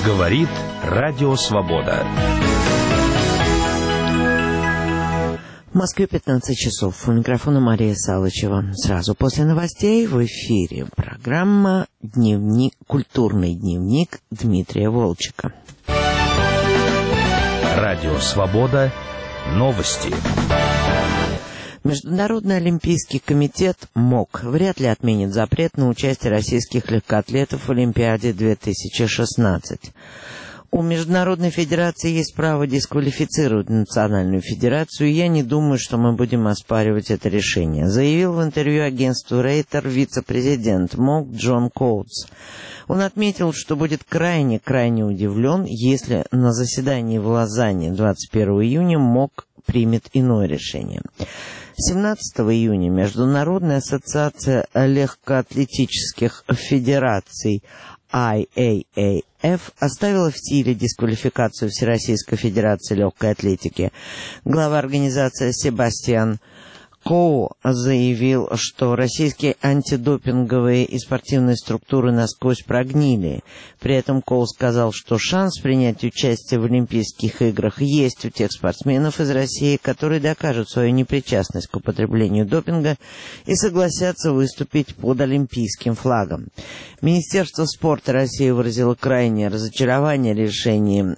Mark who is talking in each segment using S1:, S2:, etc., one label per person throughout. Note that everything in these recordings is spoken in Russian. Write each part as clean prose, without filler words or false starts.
S1: Говорит Радио Свобода.
S2: В Москве 15 часов. У микрофона Мария Салычева. Сразу после новостей в эфире программа «Культурный дневник» Дмитрия Волчека.
S1: Радио Свобода. Новости.
S2: Международный олимпийский комитет МОК вряд ли отменит запрет на участие российских легкоатлетов в Олимпиаде 2016. У Международной Федерации есть право дисквалифицировать Национальную Федерацию, и я не думаю, что мы будем оспаривать это решение, заявил в интервью агентству Рейтер вице-президент МОК Джон Коутс. Он отметил, что будет крайне удивлен, если на заседании в Лозанне 21 июня МОК примет иное решение. 17 июня Международная ассоциация легкоатлетических федераций IAAF оставила в силе дисквалификацию Всероссийской Федерации Легкой Атлетики. Глава организации Себастьян Коу заявил, что российские антидопинговые и спортивные структуры насквозь прогнили. При этом Коу сказал, что шанс принять участие в Олимпийских играх есть у тех спортсменов из России, которые докажут свою непричастность к употреблению допинга и согласятся выступить под олимпийским флагом. Министерство спорта России выразило крайнее разочарование решением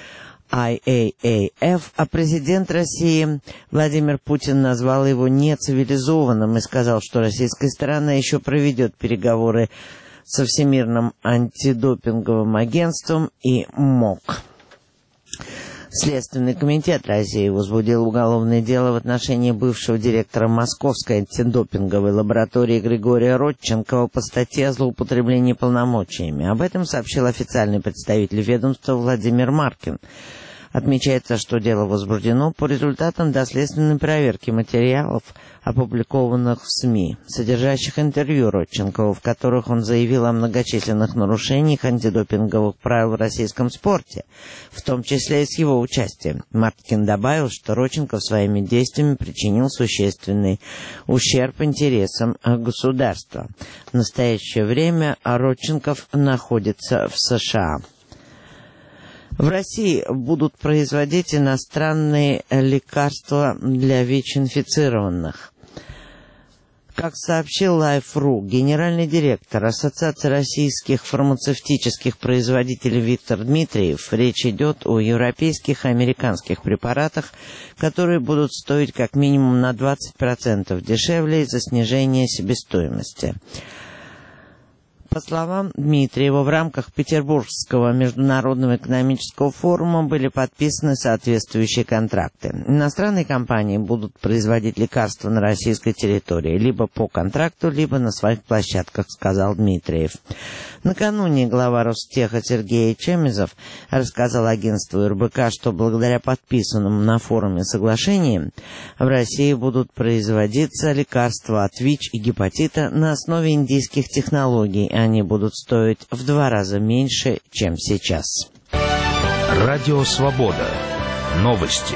S2: IAAF, а президент России Владимир Путин назвал его нецивилизованным и сказал, что российская сторона еще проведет переговоры со Всемирным антидопинговым агентством и МОК. Следственный комитет России возбудил уголовное дело в отношении бывшего директора Московской антидопинговой лаборатории Григория Родченкова по статье о злоупотреблении полномочиями. Об этом сообщил официальный представитель ведомства Владимир Маркин. Отмечается, что дело возбуждено по результатам доследственной проверки материалов, опубликованных в СМИ, содержащих интервью Родченкова, в которых он заявил о многочисленных нарушениях антидопинговых правил в российском спорте, в том числе и с его участием. Маркин добавил, что Родченков своими действиями причинил существенный ущерб интересам государства. В настоящее время Родченков находится в США. В России будут производить иностранные лекарства для ВИЧ-инфицированных. Как сообщил Life.ru, генеральный директор Ассоциации российских фармацевтических производителей Виктор Дмитриев, речь идет о европейских и американских препаратах, которые будут стоить как минимум на 20% дешевле из-за снижения себестоимости. По словам Дмитриева, в рамках Петербургского международного экономического форума были подписаны соответствующие контракты. Иностранные компании будут производить лекарства на российской территории, либо по контракту, либо на своих площадках, сказал Дмитриев. Накануне глава Ростеха Сергей Чемизов рассказал агентству РБК, что благодаря подписанному на форуме соглашениям в России будут производиться лекарства от ВИЧ и гепатита на основе индийских технологий. Они будут стоить в 2 раза меньше, чем сейчас.
S1: Радио Свобода. Новости.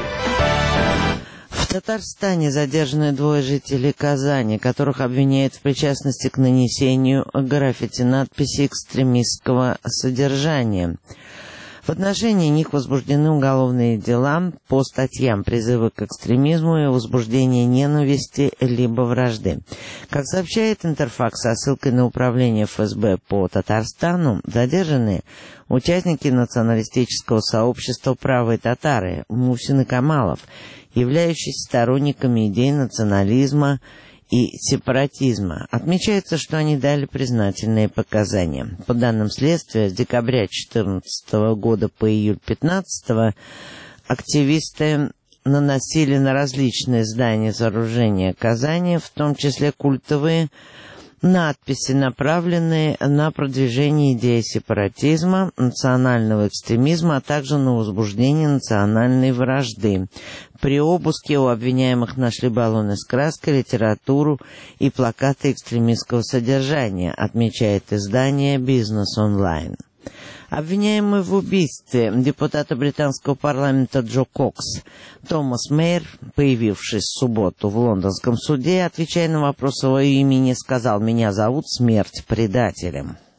S2: В Татарстане задержаны 2 жителей Казани, которых обвиняют в причастности к нанесению граффити-надписи экстремистского содержания. В отношении них возбуждены уголовные дела по статьям призыва к экстремизму и возбуждения ненависти либо вражды. Как сообщает Интерфакс со ссылкой на управление ФСБ по Татарстану, задержанные участники националистического сообщества «Правые татары» Мусин и Камалов, являющиеся сторонниками идей национализма и сепаратизма. Отмечается, что они дали признательные показания. По данным следствия, с декабря 2014 года по июль 2015 активисты наносили на различные здания сооружения Казани, в том числе культовые, надписи, направленные на продвижение идеи сепаратизма, национального экстремизма, а также на возбуждение национальной вражды. При обыске у обвиняемых нашли баллоны с краской, литературу и плакаты экстремистского содержания, отмечает издание «Бизнес онлайн». Обвиняемый в убийстве депутата британского парламента Джо Кокс Томас Мейер, появившись в субботу в лондонском суде, отвечая на вопрос о его имени, сказал: «Меня зовут смерть предателем».